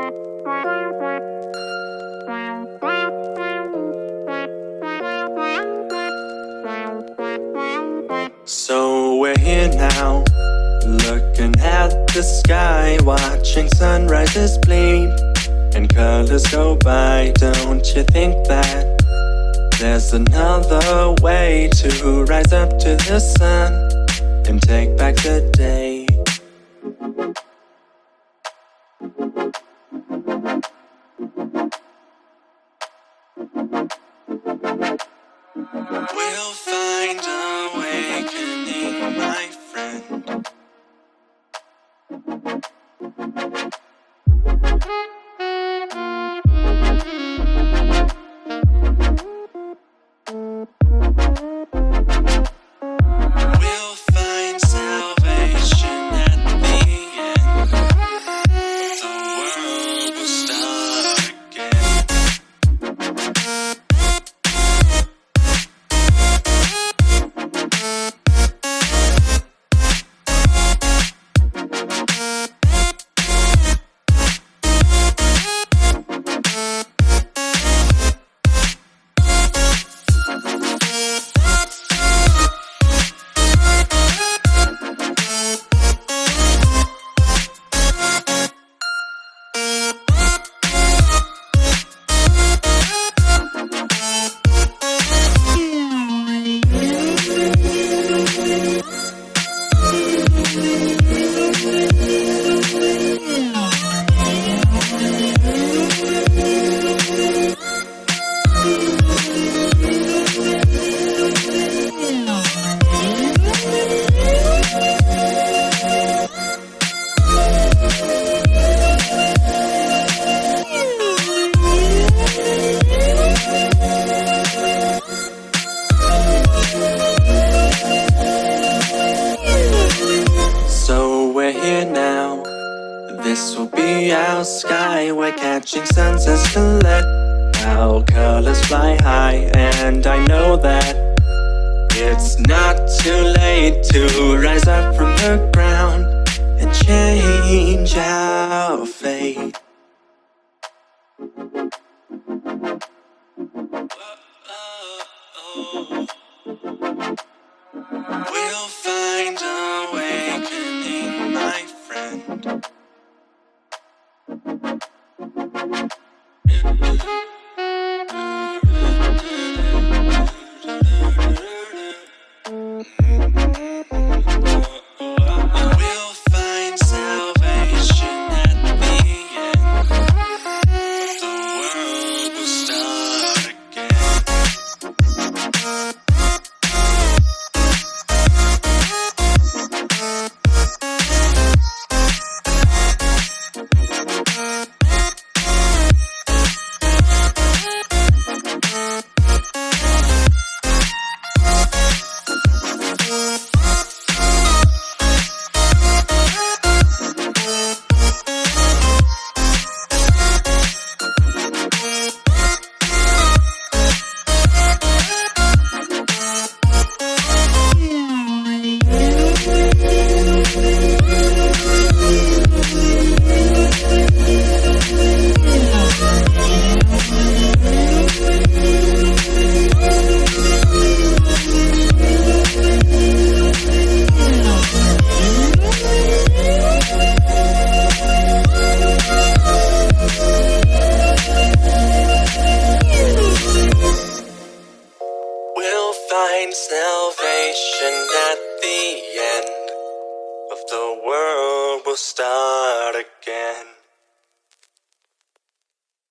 So we're here now, looking at the sky, watching sunrises bleed and colors go by. Don't you think that there's another way to rise up to the sun and take back the day? We'll find awakening, my friend. We'll find salvation at the end. The world will start again. So we're here now, this will be our sky. We're catching sunsets to let our colors fly high. And I know that it's not too late to rise up from the ground and change our fate. We'll find awakening, my friend. We'll find salvation at the end. The world will start again. We'll find salvation at the end of the world will start again.